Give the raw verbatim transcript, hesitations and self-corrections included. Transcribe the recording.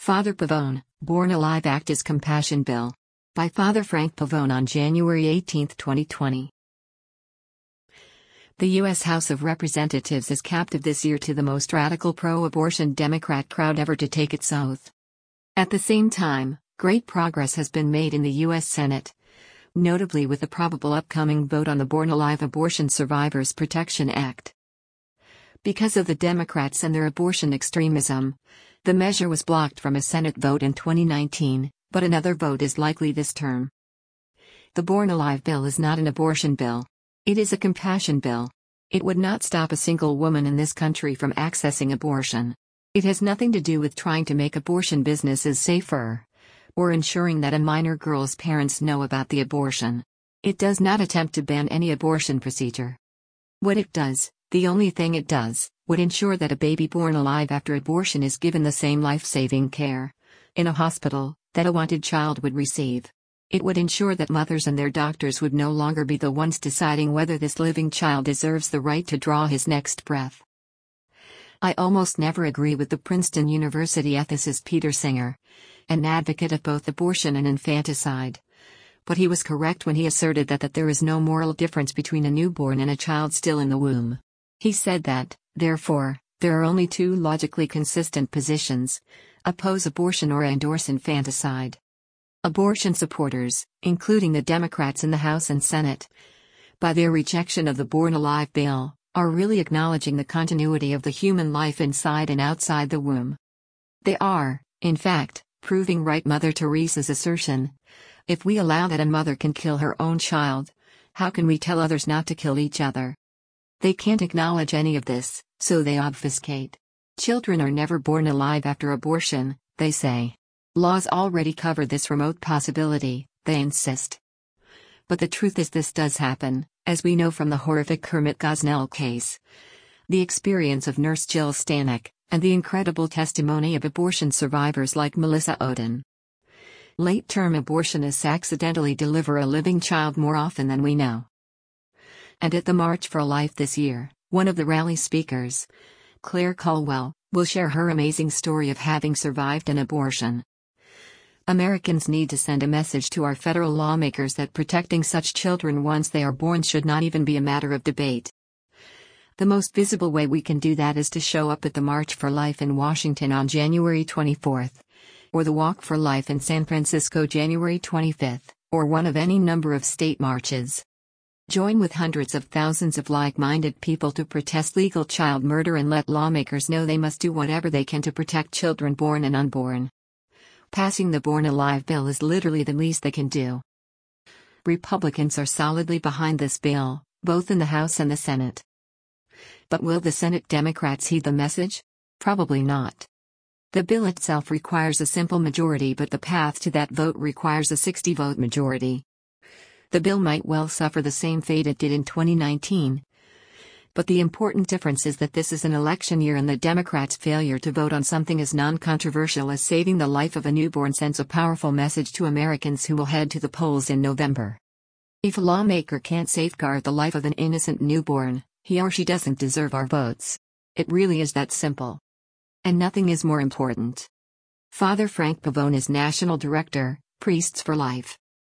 Father Pavone, Born Alive Act is Compassion Bill. By Father Frank Pavone on January eighteenth, twenty twenty. The U S House of Representatives is captive this year to the most radical pro-abortion Democrat crowd ever to take its oath. At the same time, great progress has been made in the U S Senate, notably with the probable upcoming vote on the Born Alive Abortion Survivors Protection Act. Because of the Democrats and their abortion extremism, the measure was blocked from a Senate vote in twenty nineteen, but another vote is likely this term. The Born Alive bill is not an abortion bill. It is a compassion bill. It would not stop a single woman in this country from accessing abortion. It has nothing to do with trying to make abortion businesses safer, or ensuring that a minor girl's parents know about the abortion. It does not attempt to ban any abortion procedure. What it does, the only thing it does, would ensure that a baby born alive after abortion is given the same life-saving care, in a hospital, that a wanted child would receive. It would ensure that mothers and their doctors would no longer be the ones deciding whether this living child deserves the right to draw his next breath. I almost never agree with the Princeton University ethicist Peter Singer, an advocate of both abortion and infanticide. But he was correct when he asserted that, that there is no moral difference between a newborn and a child still in the womb. He said that, therefore, there are only two logically consistent positions: oppose abortion or endorse infanticide. Abortion supporters, including the Democrats in the House and Senate, by their rejection of the Born Alive bill, are really acknowledging the continuity of the human life inside and outside the womb. They are, in fact, proving right Mother Teresa's assertion: if we allow that a mother can kill her own child, how can we tell others not to kill each other? They can't acknowledge any of this, so they obfuscate. Children are never born alive after abortion, they say. Laws already cover this remote possibility, they insist. But the truth is this does happen, as we know from the horrific Kermit Gosnell case, the experience of Nurse Jill Stanek, and the incredible testimony of abortion survivors like Melissa Ohden. Late-term abortionists accidentally deliver a living child more often than we know. And at the March for Life this year, one of the rally speakers, Claire Caldwell, will share her amazing story of having survived an abortion. Americans need to send a message to our federal lawmakers that protecting such children once they are born should not even be a matter of debate. The most visible way we can do that is to show up at the March for Life in Washington on January twenty-fourth, or the Walk for Life in San Francisco January twenty-fifth, or one of any number of state marches. Join with hundreds of thousands of like-minded people to protest legal child murder and let lawmakers know they must do whatever they can to protect children born and unborn. Passing the Born Alive bill is literally the least they can do. Republicans are solidly behind this bill, both in the House and the Senate. But will the Senate Democrats heed the message? Probably not. The bill itself requires a simple majority, but the path to that vote requires a sixty-vote majority. The bill might well suffer the same fate it did in twenty nineteen. But the important difference is that this is an election year, and the Democrats' failure to vote on something as non-controversial as saving the life of a newborn sends a powerful message to Americans who will head to the polls in November. If a lawmaker can't safeguard the life of an innocent newborn, he or she doesn't deserve our votes. It really is that simple. And nothing is more important. Father Frank Pavone is National Director, Priests for Life.